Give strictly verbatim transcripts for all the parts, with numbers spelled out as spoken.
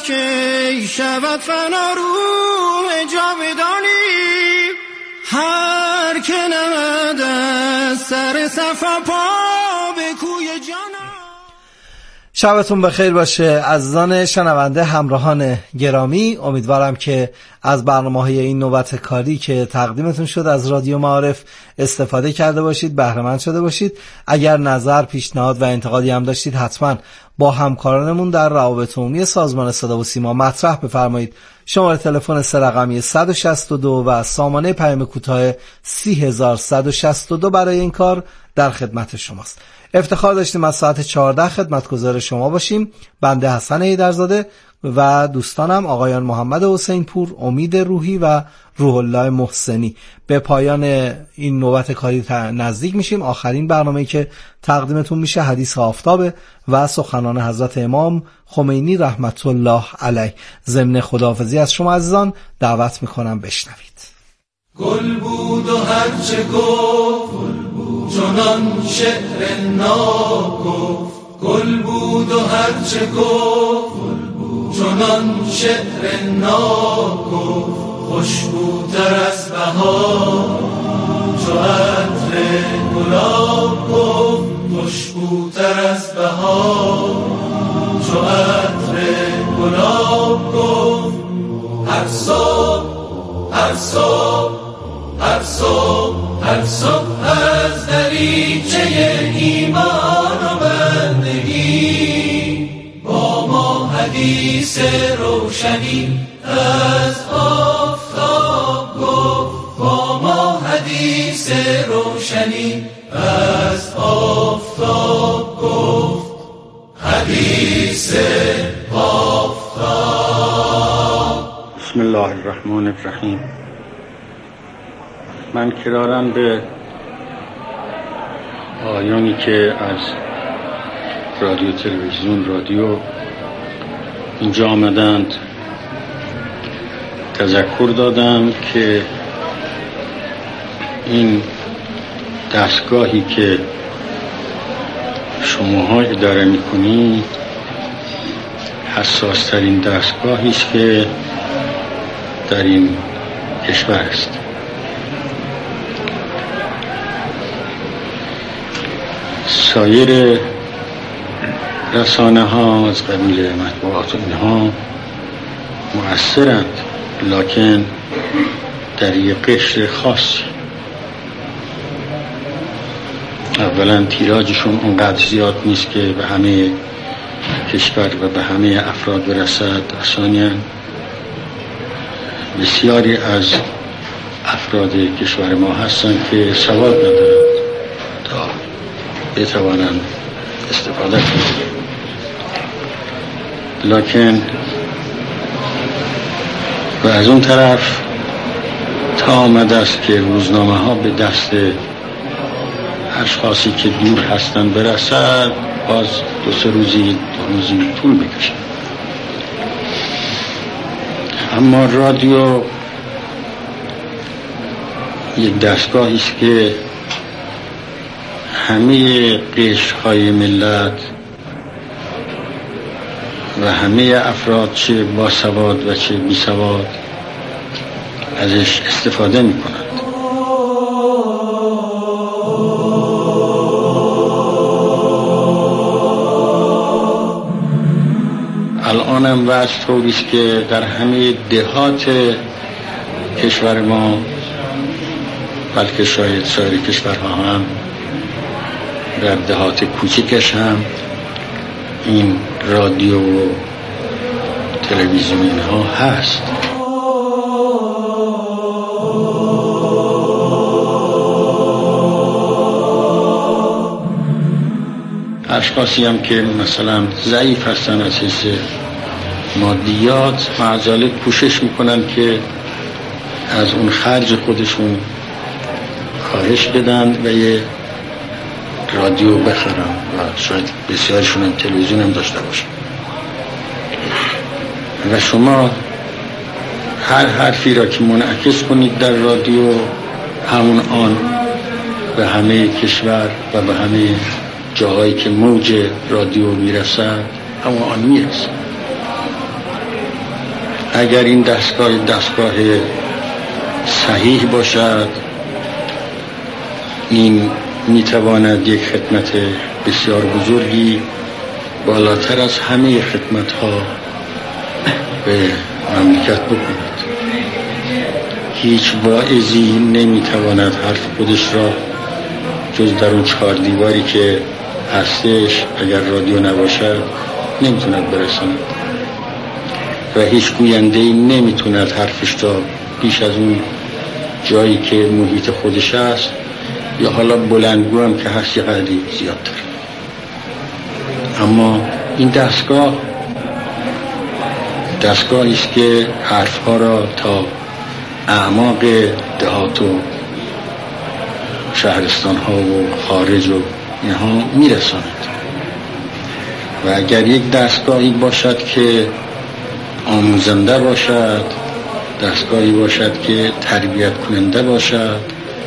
که شود فنا روح جاودانی، هر که نمد از سر صفا پا به کوی جانم. شبتون بخیر باشه عزیزان شنونده همراهان گرامی. امیدوارم که از برنامه‌های این نوبت کاری که تقدیمتون شد از رادیو معارف استفاده کرده باشید، بهره مند شده باشید. اگر نظر، پیشنهاد و انتقادی هم داشتید حتما با همکارانمون در روابط عمومی سازمان صدا و سیما مطرح بفرمایید. شماره تلفن سه رقمی صد و شصت و دو و سامانه پیام کوتاه سی هزار و صد و شصت و دو برای این کار در خدمت شماست. افتخار داشتیم از ساعت چهارده خدمتگزار شما باشیم. بنده حسن ایدرزاده و دوستانم آقایان محمد حسین پور، امید روحی و روح الله محسنی. به پایان این نوبت کاری نزدیک میشیم. آخرین برنامه‌ای که تقدیمتون میشه حدیث آفتاب و سخنان حضرت امام خمینی رحمت الله علیه. ضمن خداحافظی از شما عزیزان دعوت میکنم بشنوید. گل بود و هرچه گفت چنان شعر ناب گفت، گل بود و هرچه گفت چنان شعر ناب گفت، خوشبوتر از بهار چو عطر گلاب گفت، خوشبوتر از بهار چو عطر گلاب گفت. هر صبح هر صبح هر صبح هر صبح از دریچه ایمان و بندگی با ما حدیث روشنی از آفتاب گفت، با ما حدیث روشنی از آفتاب گفت. حدیث آفتاب. بسم الله الرحمن الرحیم. من کرارم به آیانی که از رادیو تلویزیون رادیو اینجا آمدند تذکر دادم که این دستگاهی که شماها اداره میکنید حساس ترین دستگاهی است که در این کشور است. سایر رسانه ها از قبیل مطبوعات اینها مؤثرند، لکن در یک قشر خاصی. اولا تیراژشون اونقدر زیاد نیست که به همه کشور و به همه افراد برسد. ثانیاً بسیاری از افراد کشور ما هستند که سواد ندارند تا بتوانند استفاده کنند، لکن و از اون طرف تا آمده است که روزنامه ها به دست اشخاصی که دور هستند برسد، باز دو سه روزی دو روزی طول میکشد. اما رادیو یک دستگاهی است که همه قشرهای ملت و همه افراد چه با سواد و چه بی سواد ازش استفاده می کنند. الانم وضع طوریست که در همه دهات کشور ما، بلکه شاید سایر کشورها هم، در دهات کوچکش هم این رادیو و تلویزیون ها هست. اشخاصی هم که مثلا ضعیف هستن از حیث مادیات، معذالک کوشش میکنن که از اون خرج خودشون کاهش بدن و یه رادیو بخرن و شاید بسیارشون هم تلویزیون هم داشته باشن و شما هر حرفی را که منعکس کنید در رادیو، همون آن به همه کشور و به همه جاهایی که موج رادیو میرسد همون آن میرسد. اگر این دستگاه دستگاه صحیح باشد، این میتواند یک خدمت بسیار بزرگی بالاتر از همه خدمت ها به مملکت بکند. هیچ واعظی نمیتواند حرف خودش را جز در اون چهار دیواری که هستش، اگر رادیو نباشد، نمیتوند برساند و هیچ گوینده‌ای نمیتوند حرفش را بیش از اون جایی که محیط خودش است یا حالا بلندگو هم که هست یه قدری زیادتر. اما این دستگاه دستگاهی است که حرفها را تا اعماق دهات و شهرستان ها و خارج و اینها میرساند. و اگر یک دستگاهی باشد که آموزنده باشد، دستگاهی باشد که تربیت کننده باشد،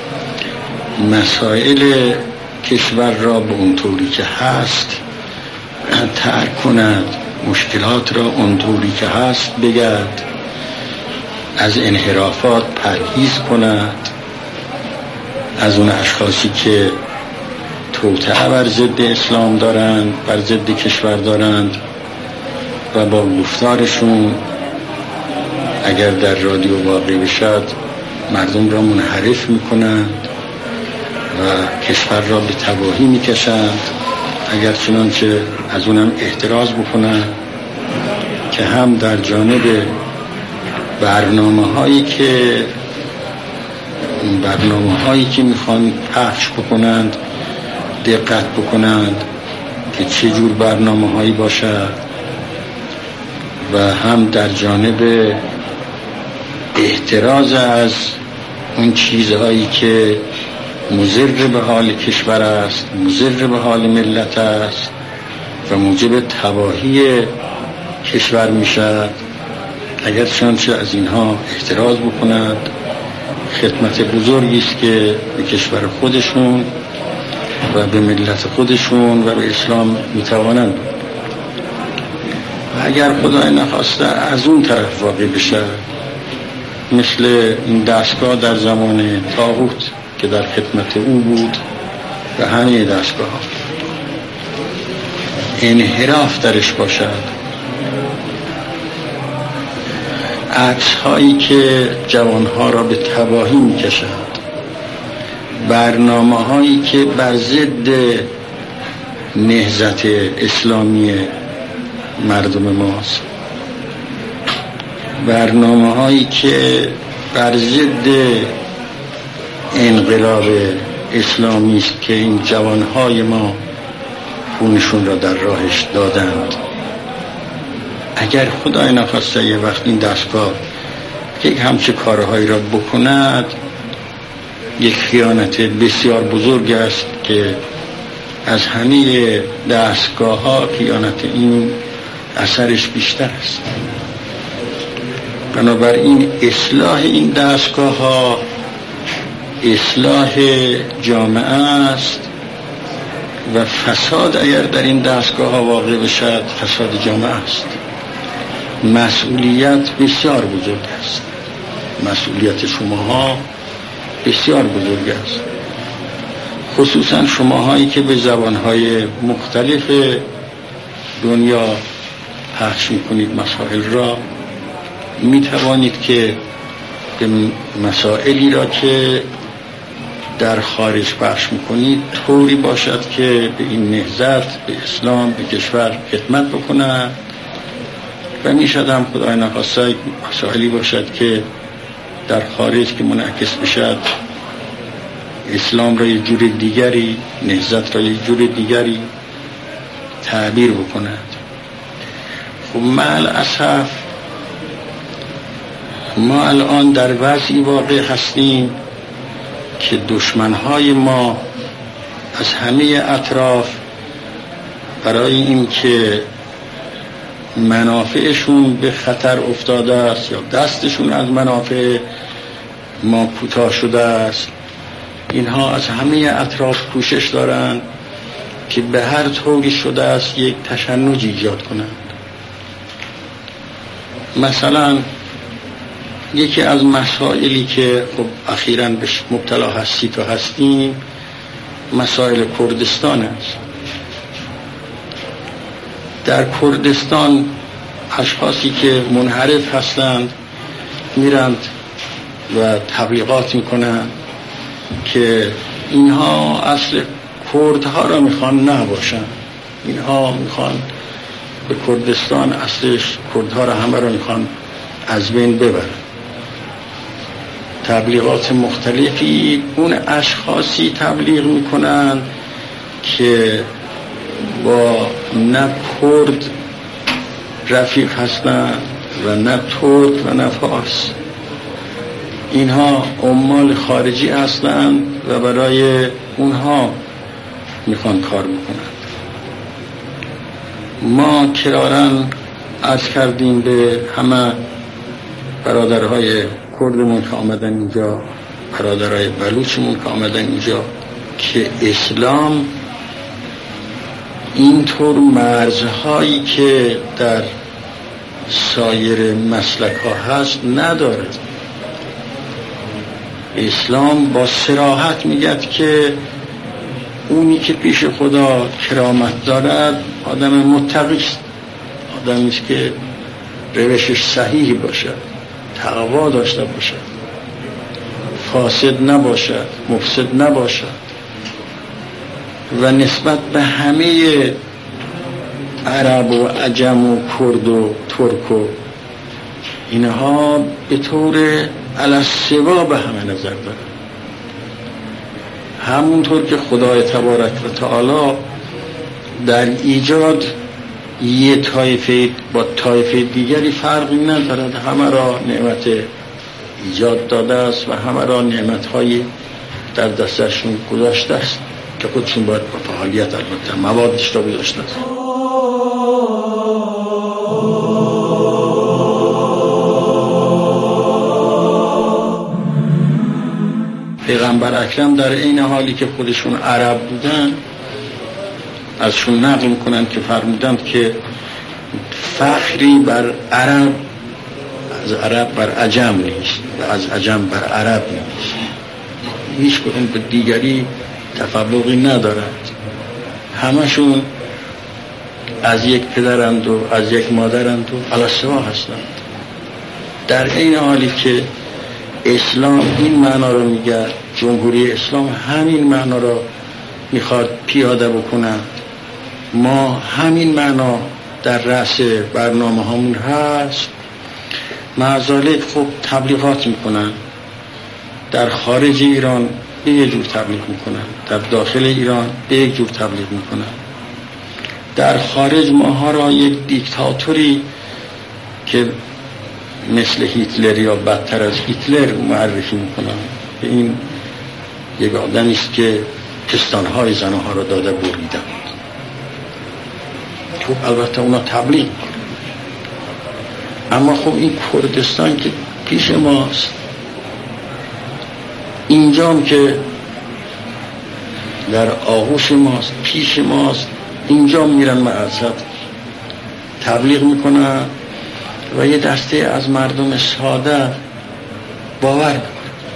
مسائل کشور را به اون طوری که هست ترک کند، مشکلات را اون طوری که هست بگرد، از انحرافات پرهیز کند، از اون اشخاصی که توطئه بر ضد اسلام دارند، بر ضد کشور دارند و با گفتارشون اگر در رادیو واقع بشد مردم را منحرف میکنند و کشور را به تباهی میکشند، اگر چنانچه از اونم احتراز بکنند که هم در جانب برنامه هایی که برنامه هایی که میخوان پخش بکنند دقت بکنند که چه جور برنامه هایی باشد و هم در جانب احتراز از اون چیزهایی که مضر به حال کشور است، مضر به حال ملت است و موجب تباهی کشور میشد، اگر چنانچه از اینها احتراز بکنند، خدمت بزرگی است که به کشور خودشون و به ملت خودشون و به اسلام میتوانند. و اگر خدای نخواسته از اون طرف واقع بشه، مثل این دستگاه در زمان طاغوت که در خدمت او بود و همه دستگاه ها انحراف درش باشد، عکس هایی که جوانها را به تباهی می کشند، برنامه هایی که بر ضد نهضت اسلامی مردم ماست، برنامه هایی که بر ضد انقلاب اسلامی است که این جوانهای ما خونشون را در راهش دادند. اگر خدای نخواسته یه وقت این دستگاه یک همچه کارهایی را بکند، یک خیانت بسیار بزرگ است که از همه دستگاه ها خیانت این اثرش بیشتر است. بنابراین اصلاح این دستگاه ها اصلاح جامعه است و فساد اگر در این دستگاه ها واقع بشد فساد جامعه است. مسئولیت بسیار بزرگ است، مسئولیت شماها بسیار بزرگ است، خصوصا شماهایی که به زبانهای مختلف دنیا پخش میکنید مسائل را. میتوانید که به مسائلی را که در خارج پخش میکنید طوری باشد که به این نهضت، به اسلام، به کشور خدمت بکنند و میشد هم خدای نخواسته مسائلی باشد که در خارج که منعکس بشد اسلام را یک جور دیگری، نهضت را یک جور دیگری تعبیر بکند. خب مع الاسف ما الان در وضعی واقع هستیم که دشمنهای ما از همه اطراف برای این که منافعشون به خطر افتاده است یا دستشون از منافع ما کوتاه شده است، اینها از همه اطراف کوشش دارند که به هر طوری شده است یک تشنج ایجاد کنند. مثلا یکی از مسائلی که خب اخیراً بهش مبتلا هستی تا هستیم مسائل کردستان است. در کردستان اشخاصی که منحرف هستند میرند و تبلیغات میکنند که اینها اصل کردها را میخوان نباشن، اینها میخوان به کردستان اصلش کردها را همه را میخوان از بین ببرن. تبلیغات مختلفی اون اشخاصی تبلیغ میکنند که با نه کرد رفیق هستند و نه ترک و نه فارس. اینها عمال خارجی هستند و برای اونها میخوان کار بکنند. ما کرارن عرض کردیم به همه برادرهای کردمون که آمدن اینجا، برادرهای بلوچمون که آمدن اینجا، که اسلام اینطور مرزهایی که در سایر مسلک ها هست نداره. اسلام با صراحت میگه که اونی که پیش خدا کرامت دارد آدم متقی است، آدمی است که روشش صحیح باشد، تقوا داشته باشد، فاسد نباشد، مفسد نباشد. و نسبت به همه عرب و عجم و کرد و ترک و اینها به طور علی‌السوا به همه نظر دارد. همونطور که خدای تبارک و تعالی در ایجاد یه طایفه با طایفه دیگری فرقی ندارد، همه را نعمت ایجاد داده است و همه را نعمت‌های در دستشون گذاشته است که خودشون باید با فعالیت البته موادش را گذاشته است. پیغمبر اکرم در این حالی که خودشون عرب بودن ازشون نقل میکنن که فرمودند که فخری بر عرب از عرب بر عجم نیست و از عجم بر عرب نیست. هیچ کدوم به دیگری تفوقی ندارند، همشون از یک پدرند و از یک مادرند و علی‌السوا هستند. در این حالی که اسلام این معنا رو میگه، جمهوری اسلام همین معنا رو میخواد پیاده بکنند، ما همین معنا در رأس برنامه هامون هست. معذالک خب تبلیغات میکنن، در خارج ایران به یک جور تبلیغ میکنن، در داخل ایران به یک جور تبلیغ میکنن. در خارج ماها را یک دیکتاتوری که مثل هیتلر یا بدتر از هیتلر معرفی میکنن. این یک آدمی است که پستانهای زنها را داده بریدن. خب البته اونا تبلیغ میکنن، اما خب این کردستان که پیش ماست، اینجام که در آغوش ماست، پیش ماست، اینجا میرن معذب تبلیغ میکنن و یه دسته از مردم ساده باور میکنن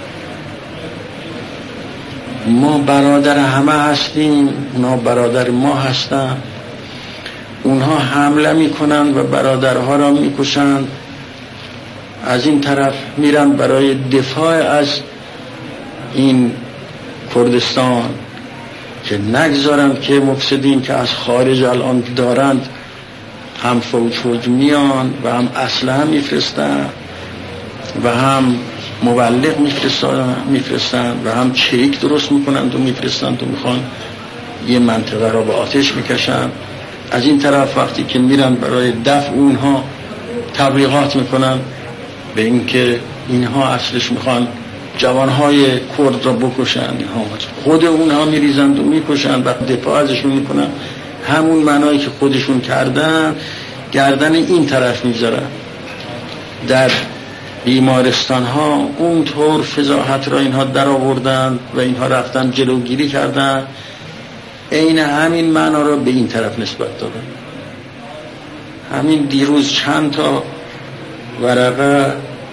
ما برادر همه هستیم، اونا برادر ما هستن. اونها حمله میکنن و برادرها را میکشن، از این طرف میرن برای دفاع از این کردستان که نگذارن که مفسدین که از خارج الان دارند هم فوج فوج میان و هم اسلحه میفرستن و هم مبلغ میفرستن و هم چریک درست میکنند و میفرستند و میخوان یه منطقه را به آتش میکشن. از این طرف وقتی که میرن برای دفع اونها تبلیغات میکنن به اینکه اینها اصلش میخوان جوانهای کرد را بکشن، خود اونها میریزند و میکشن و دفاع ازشون میکنن. همون معنایی که خودشون کردن گردن این طرف میذارن. در بیمارستان ها اونطور فضاحت را اینها در آوردن و اینها رفتن جلوگیری کردن، عین همین معنا را به این طرف نسبت دادن. همین دیروز چند تا ورقه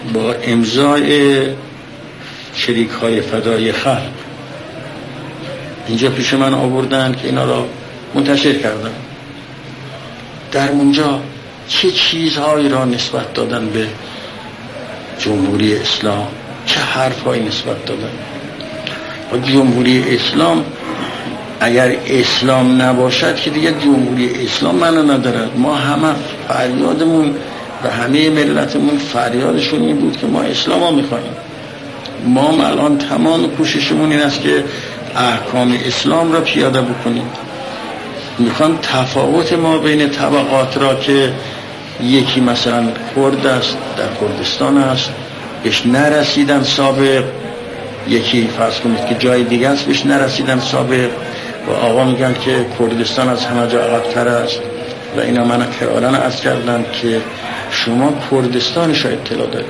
با امضای شریک های فدای خلق اینجا پیش من آوردن که اینا را منتشر کردن. در اونجا چه چیزهایی را نسبت دادن به جمهوری اسلام، چه حرفهایی نسبت دادن. و جمهوری اسلام اگر اسلام نباشد که دیگه جمهوری اسلام معنا ندارد. ما همه فریادمون و همه ملتمون فریادشون این بود که ما اسلام ها میخواییم. ما الان تمام کوششمون این است که احکام اسلام را پیاده بکنیم. میخوان تفاوت ما بین طبقات را که یکی مثلا کرد است، در کردستان است، بهش نرسیدن سابق، یکی فرض کنید که جای دیگه است بهش نرسیدن سابق و آقا میگن که کردستان از همه جا عقب‌تر است و اینا من کرارن عرض کردن که شما کردستانش اطلاع دارید.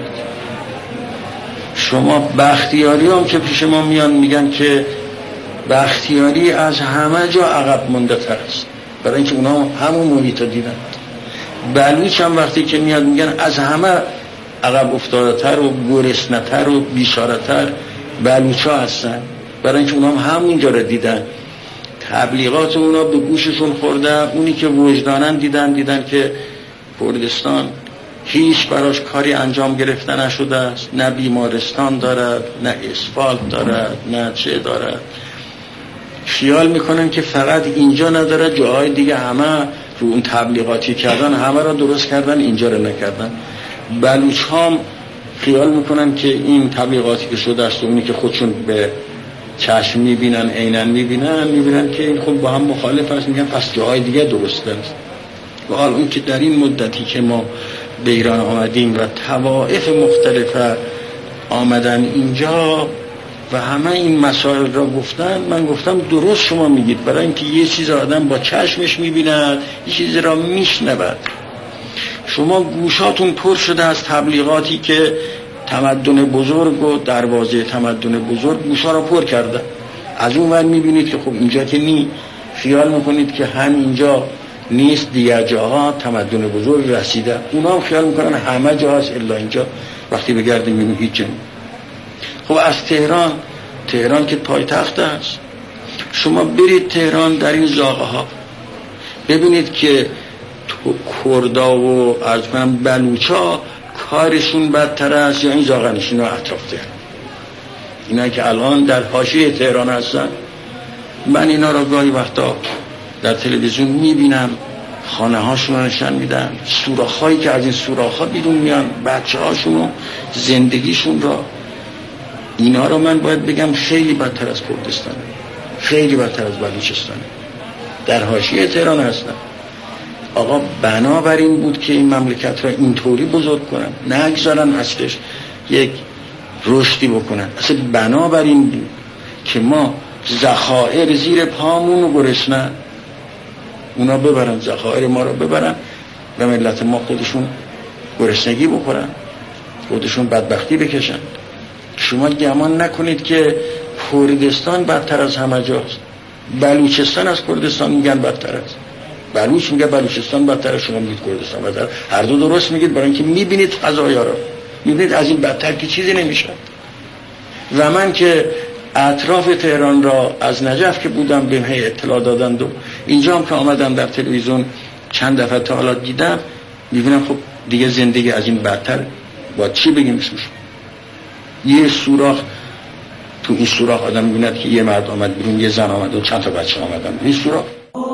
شما بختیاری هم که پیش ما میان میگن که بختیاری از همه جا عقب مونده تر است، برای اینکه اونا همون محیط رو دیدن. بلوچ هم وقتی که میاد میگن از همه عقب افتاده تر و گرسنه تر و بیچاره تر بلوچ ها هستن، برای اینکه اونا هم همونجا رو دیدن. تبلیغات اونا به گوششون خورده. اونی که وجدانن دیدن دیدن که کردستان هیچ براش کاری انجام گرفته نشده است، نه بیمارستان دارد، نه اسفالت دارد، نه چه دارد. خیال میکنن که فقط اینجا نداره، جاهای دیگه همه رو اون تبلیغاتی کردن همه را درست کردن، اینجا رو نکردن. بلوچ هم خیال میکنن که این تبلیغاتی که شده است و اونی که خودشون به چشم میبینن، عیناً میبینن، میبینن که این خود با هم مخالف است، میگن پس جاهای دیگه درست است. و حال اون که در این مدتی که ما به ایران آمدیم و طوائف مختلف آمدن اینجا و همه این مسائل را گفتن، من گفتم درست شما میگید، برای اینکه یه چیز آدم با چشمش میبیند، یه چیز را میشنود. شما گوشاتون پر شده از تبلیغاتی که تمدن بزرگ و دروازه تمدن بزرگ گوشا را پر کرده. از اون ور میبینید که خب اینجا که نی، خیال میکنید که هم اینجا نیست، دیگر جاها تمدن بزرگ رسیده. اونا هم خیال میکنن همه جا هست الا اینجا. وقتی بگردیم میبینید هیچ جا. خب از تهران، تهران که پایتخت است، شما برید تهران در این زاغه ها ببینید که کردا و از کنم بلوچا کارشون بدتر است یا این زاغه نشینا اطراف تهران، اینا که الان در حاشیه تهران هستن. من اینا را گاهی وقتا در تلویزیون میبینم، خانه هاشون رو نشن میدن، سوراخ هایی که از این سوراخ ها بیرون میان، بچه هاشون و زندگیشون را. اینا رو من باید بگم خیلی بدتر از کردستانه، خیلی بدتر از بلوچستانه، در حاشیه تهران هستن. آقا بنابراین بود که این مملکت را اینطوری بزرگ کنن، نگذارن اصلش یک رشدی بکنن. اصلا بنابراین بود که ما ذخایر زیر پامون رو گرسنه، اونا ببرن ذخایر ما رو ببرن و ملت ما خودشون گرسنگی بخورن، خودشون بدبختی بکشن. شما گمان نکنید که کردستان بدتر از همه جاست. بلوچستان از کردستان میگن بدتر است. بلوچ میگه بلوچستان بدتر، شما میگید کردستان بدتر. هر دو درست میگید، برای اینکه میبینید فضایا رو، میبینید از این بدتر که چیزی نمیشه. و من که اطراف تهران را از نجف که بودم به هی اطلاع دادند و اینجا هم که آمدم در تلویزیون چند دفعه تا حالا دیدم، میبینم خب دیگه زندگی از این بدتر. با چی بگیم اسمش؟ یه سوراخ، تو این سوراخ آدم میبیند که یه مرد آمد بیرون، یه زن آمد و چند تا بچه آمدن این سوراخ.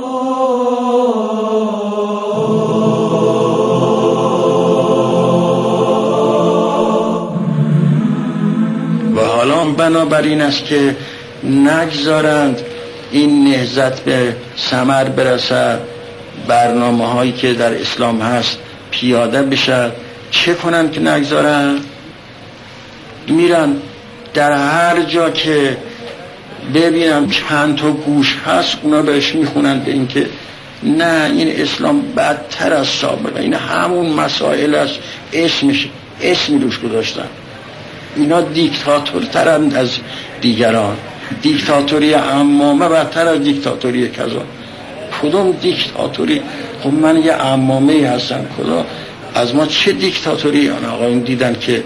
و حالا بنابراین است که نگذارند این نهضت به ثمر برسد، برنامه هایی که در اسلام هست پیاده بشد. چه کنن که نگذارن؟ میرن در هر جا که ببینم چند تا گوش هست اونا بهش میخونن به این که نه این اسلام بدتر از سابقه، این همون مسائل است، اسمش اسمی روش گذاشتن. اینا دیکتاتور ترند از دیگران، دیکتاتوری عمامه بدتر از دیکتاتوری کذا. کدوم دیکتاتوری؟ خب من یه عمامه هستم، کدوم از ما چه دیکتاتوری؟ آن آقایون دیدن که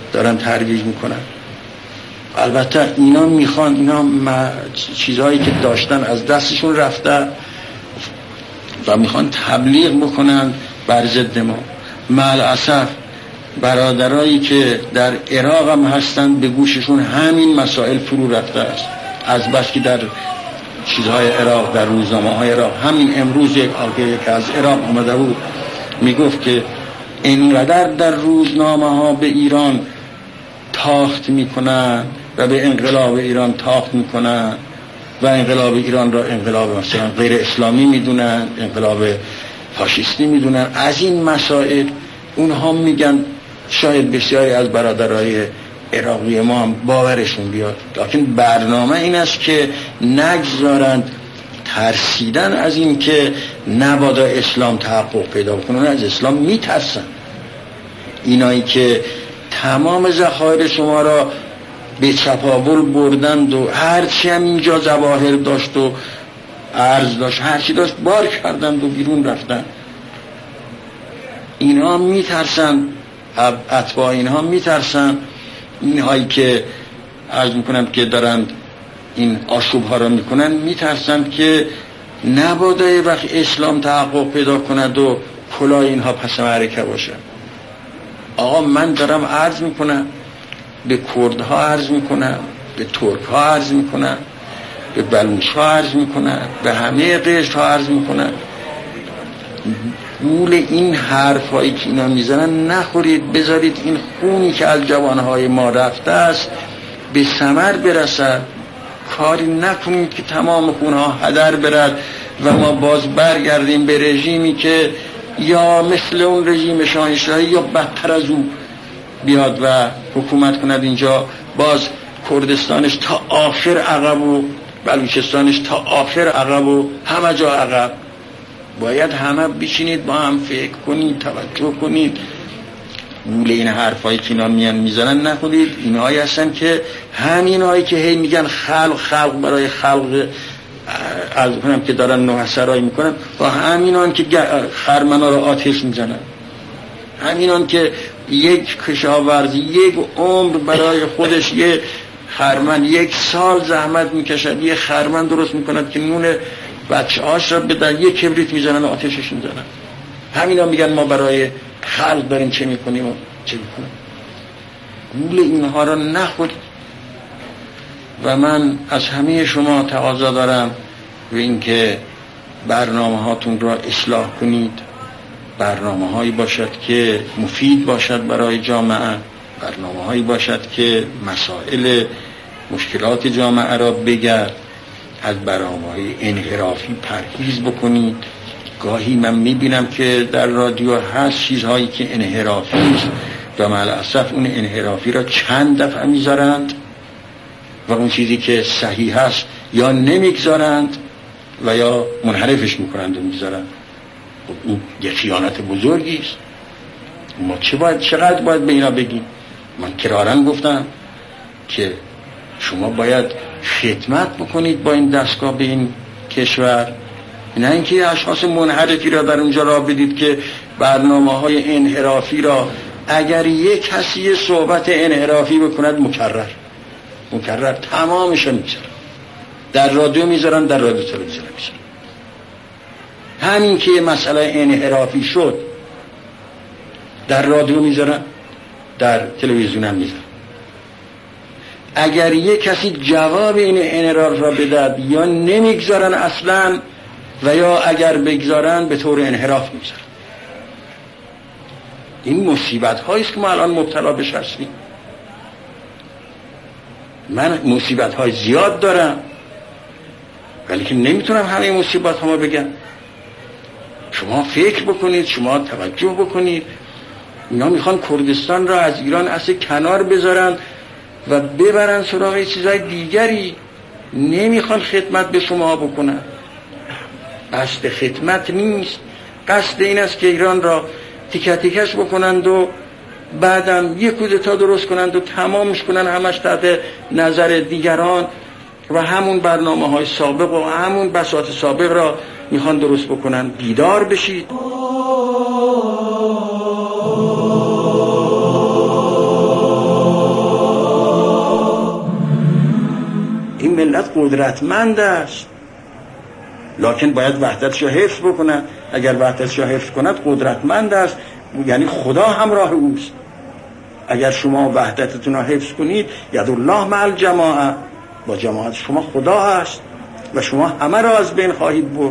دارن ترویج میکنن. البته اینا میخوان اینا چیزهایی که داشتن از دستشون رفته و میخوان تبلیغ بکنن بر ضد ما. مالاسف برادرایی که در عراق هم هستن به گوششون همین مسائل فرو رفته است. از بس که در چیزهای عراق، در روزنامه های عراق، همین امروز یک آقایی که از عراق آمده بود میگفت که اینقدر در روزنامه ها به ایران تاخت میکنن و به انقلاب ایران تاخت میکنن و انقلاب ایران را انقلاب مثلا غیر اسلامی میدونن، انقلاب فاشیستی میدونن. از این مسائل اونها میگن شاید بسیاری از برادرای عراقی ما هم باورشون بیاد، لیکن برنامه این است که نگذارند، ترسیدن از این که نبادا اسلام تحقق پیدا کنن، از اسلام میترسن. اینایی که تمام ذخایر شما را به چپاول بردند و هرچی هم اینجا ظواهر داشت و ارز داشت، هرچی داشت بار کردند و بیرون رفتن. اینها میترسن، اتباع اینها میترسن. اینهایی که عرض میکنم که دارند این آشوب ها را میکنن میترسن که نبادا یه وقت اسلام تحقق پیدا کند و کلاه اینها پس معرکه باشه. آقا من دارم عرض میکنم، به کردها عرض میکنم، به ترک ها عرض میکنم، به بلوچ ها عرض میکنم، به همه قشر ها عرض میکنم، گول این حرف هایی که اینا میزنن نخورید، بذارید این خونی که از جوانهای ما رفته است به ثمر برسد. کاری نکنید که تمام خونها هدر برد و ما باز برگردیم به رژیمی که یا مثل اون رژیم شاهنشاهی یا بدتر از اون بیاد و حکومت کند اینجا. باز کردستانش تا آخر عقب و بلوچستانش تا آخر عقب و همه جا عقب. باید همه بشینید با هم فکر کنید، توجه کنید. گول این حرفایی که اینا میان میزنن نخونید. اینهایی هستن که همین هایی که هی میگن خلق خلق برای خلق از کنم که دارن نوح سرایی میکنن، با همینان که خرمنا رو آتش میزنن، همینان که یک کشاورزی یک عمر برای خودش یک خرمن یک سال زحمت میکشد، یک خرمن درست میکند که نون بچه هاش را بدن، یک کبریت میزنن و آتشش میزنن. همینا میگن ما برای خلق داریم چه میکنیم و چه میکنیم. گول اینها را نخورید. و من از همه شما تقاضا دارم و اینکه برنامه هاتون را اصلاح کنید. برنامه هایی باشد که مفید باشد برای جامعه، برنامه هایی باشد که مسائل مشکلات جامعه را بگرد. از برنامه‌های انحرافی پرهیز بکنید. گاهی من میبینم که در رادیو هست چیزهایی که انحرافی است و مالاسف اون انحرافی را چند دفعه میذارند و اون چیزی که صحیح هست یا نمیگذارند و یا منحرفش میکنند و میذارند. این یه خیانت بزرگی است. ما چه باید چقدر باید به اینا بگیم؟ من کرارن گفتم که شما باید خدمت بکنید با این دستگاه به این کشور، نه اینکه اشخاص منحرفی را در اونجا را بدید که برنامه های انحرافی را اگر یک کسی صحبت انحرافی بکند مکرر مکرر تمامش میذارن، در رادیو میذارن، در رادیو تلویزیون میذارن. همین که مسئله انحرافی شد در رادیو میذارن، در تلویزیون هم میذارن. اگر یک کسی جواب این انحراف را بدهد یا نمیگذارن اصلا و یا اگر بگذارن به طور انحراف میذارن. این مصیبت هایی است که ما الان مبتلا بهش هستیم. من مصیبت های زیاد دارم ولی که نمیتونم همه مصیبت ها ما بگم. شما فکر بکنید، شما توجه بکنید. اینا میخوان کردستان را از ایران اصلا کنار بذارن و ببرن سراغ چیزای دیگری. نمیخوان خدمت به شما بکنن. قصد خدمت نیست. قصد این است که ایران را تیکه تیکش بکنند و بعدم یک کودتا درست کنند و تمامش کنند، همش تحت نظر دیگران و همون برنامه های سابق و همون بساط سابق را میخوان درست بکنن. بیدار بشید. قدرتمند است، لکن باید وحدتش را حفظ بکند. اگر وحدتش را حفظ کند قدرتمند است، یعنی خدا همراه اوست. اگر شما وحدتتون را حفظ کنید، ید الله مع الجماعه، با جماعت شما خدا هست و شما همه را از بین خواهید برد.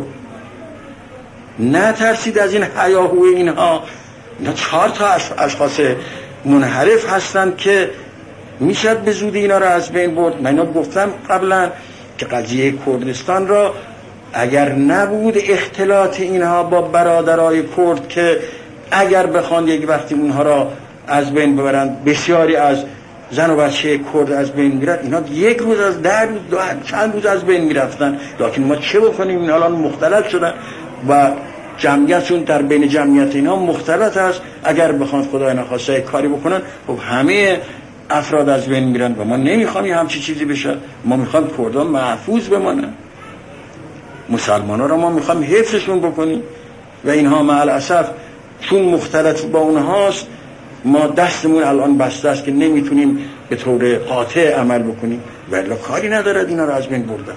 نه ترسید از این هیاهو اینها. اینا چهار تا اشخاص منحرف هستند که میشد به زودی اینا را از بین برد. من اینا گفتم قبلا که قضیه کردستان را اگر نبود اختلاط اینها با برادرای کرد که اگر بخوان یک وقتی اونها را از بین ببرند، بسیاری از زن و بچه کرد از بین میرد، اینا یک روز از ده روز دو چند روز از بین میرفتن. لکن ما چه بکنیم؟ این الان مختلط شدن و جمعیتشون در بین جمعیت اینا مختلط است. اگر بخوان خدای نخواسته کاری بکنن، خب همه افراد از بین میرن و ما نمیخوایم همچی چیزی بشه. ما میخوایم کردان محفوظ بمانن، مسلمان ها را ما میخوایم حفظشون بکنیم و اینها مع الاسف چون مختلط با اونهاست، ما دستمون الان بسته است که نمیتونیم به طور قاطع عمل بکنیم. ولی کاری ندارد اینا را از بین بردن.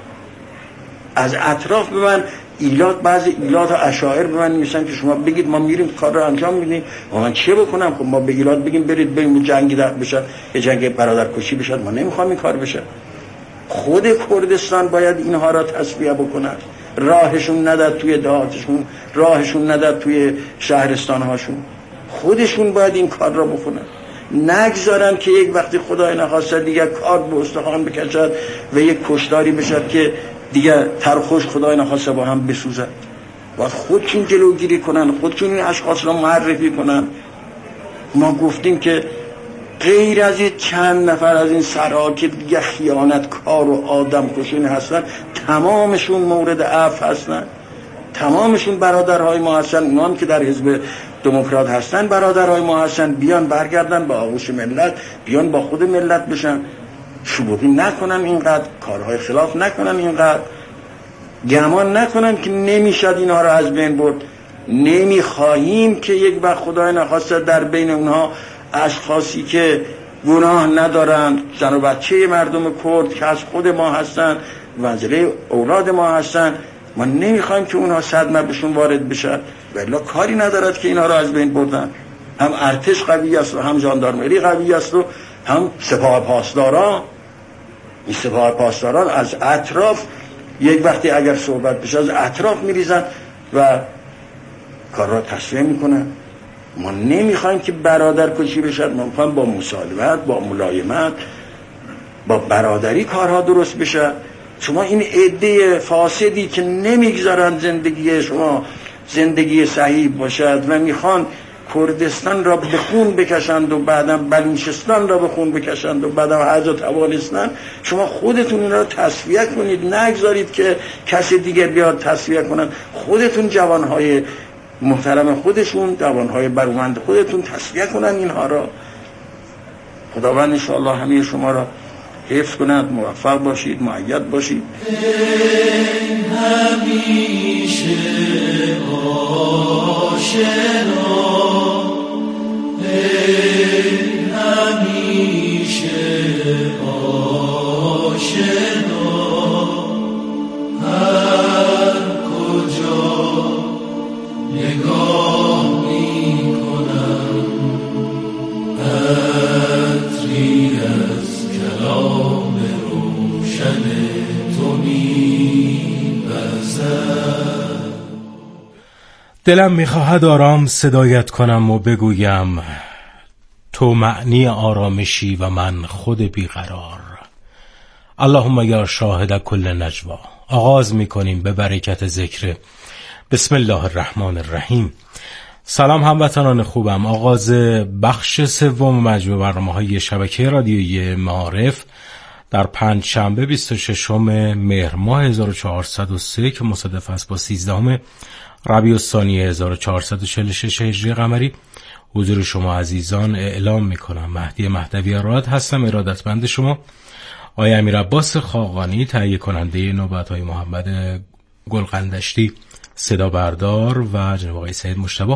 از اطراف به من ایلات، بعضی ایلات و اشاعر به من میگن که شما بگید ما میریم کار رو انجام میدیم. و من چه بکنم؟ خب ما به ایلات بگیم برید بریم جنگی در بشه، یه جنگ برادرکشی بشه. ما نمیخوام این کار بشه. خود کردستان باید اینها را تصفیه بکند. راهشون نداد توی دهاتشون، راهشون نداد توی شهرستانهاشون. خودشون باید این کار را بکنن. نگذارن که یک وقتی خدای نخواسته دیگر کار به استخوان بکشد و یک کشتاری بشد که دیگر ترخوش خدای نخواسته با هم بسوزد. باید خودشون جلوگیری کنن، خودشون این اشخاص را معرفی کنن. ما گفتیم که غیر از چند نفر از این سرها که دیگه خیانت کار و آدم کشین هستن، تمامشون مورد عفو هستن. تمامشون برادرهای ما هستن. اونا هم که در حزب دموکرات هستن برادرهای ما هستن. بیان برگردن با آغوش ملت، بیان با خود ملت بشن، شلوغی نکنن، اینقدر کارهای خلاف نکنن، اینقدر گمان نکنن که نمیشد اینها را از بین برد. نمیخواهیم که یک وقت خدای نخواسته در بین اونها اشخاصی که گناه ندارند، زن و بچه مردم کرد که از خود ما هستن، منزله اولاد ما هستن، ما نمیخوایم که اونها صدمه بهشون وارد بشه. ولی کاری ندارد که اینا را از بین بردن. هم ارتش قوی است و هم ژاندارمری قوی است و هم سپاه پاسداران. این سپاه پاسداران از اطراف یک وقتی اگر صحبت بشه از اطراف میریزن و کار را تصفیه میکنن. ما نمیخوایم که برادر کشی بشد. ما میخوایم با مسالمت، با ملایمت، با برادری کارها درست بشه. شما این عده فاسدی که نمیگذارن زندگی شما زندگی صحیح باشد و میخوان کردستان را به خون بکشند و بعدم بلوچستان را به خون بکشند و بعدم هرجا توانستن، شما خودتون این را تصفیه کنید. نگذارید که کسی دیگر بیاد تصفیه کنند. خودتون جوانهای محترم خودشون، جوانهای برومند خودتون تصفیه کنن اینها را. خداوند انشاءالله همه شما را حفظ کند. موفق باشید، مؤید باشید. همیشه آشنا، همیشه آشنا، هر کجا نگاه می کنم عطری از کلام روشن تو می بزد. دلم میخواهد آرام صدایت کنم و بگویم تو معنی آرامشی و من خود بیقرار. اللهم یا شاهد کل نجوا. آغاز میکنیم به برکت ذکر بسم الله الرحمن الرحیم. سلام هموطنان خوبم. آغاز بخش سوم مجموعه برنامه‌های شبکه رادیویی معارف در پنج شنبه بیست و ششم مهر ماه هزار و چهارصد و سه که مصادف است با سیزدهم ربیع الثانی هزار و چهارصد و چهل و شش هجری قمری حضور شما عزیزان اعلام میکنم. مهدی مهدوی راد هستم، ارادتمند شما. آقای امیر عباس خاقانی تهیه کننده نوبت‌های محمد گلقندشتی صدا بردار و جناب آقای سید مجتبی